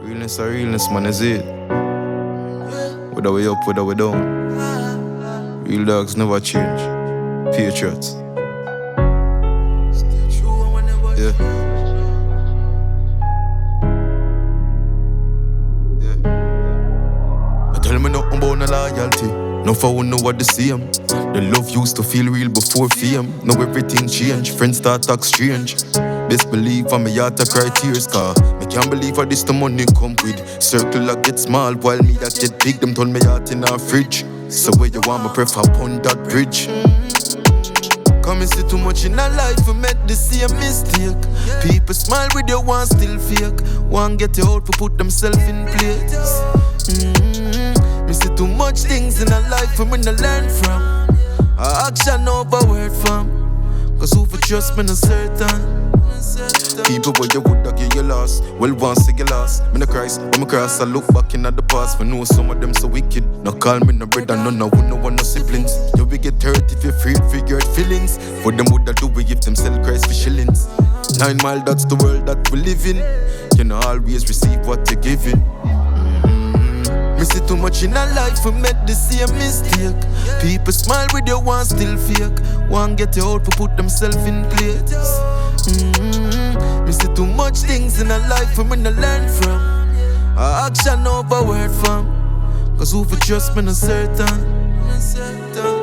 Realness, man, is it? Whether we up, whether we down. Real dogs never change. Patriots. Yeah. But tell me nothing about no loyalty. No for know what the same. The love used to feel real before fame. Now everything change. Friends start talk strange. Best believe I'm a heart to cry tears. Cause me can't believe how this the money come with. Circle I get small while me that get big. Them turn me heart in a fridge. So where you want me prefer upon that bridge. Come and see too much in our life, we make the same mistake. People smile with your one still fake. One get you out for put themselves in place. Me see too much things in our life we not learn from. Action over word from. Cause who for trust me no certain. People where you woulda give you lost. Well once you lost. Me no Christ, when me cross I look back in at the past. Me know some of them so wicked. No call me no brother, none of who no want no siblings. You will get hurt if you free figure feelings. For them woulda do we if them sell Christ for shillings. 9 Mile, that's the world that we live in. You know always receive what you're giving. Me see too much in our life, we make the same mistake. People smile with your one still fake. One get you out for put themselves in place. Me see too much things in our life we not learn from. Action over word from. Cause who for trust me no certain.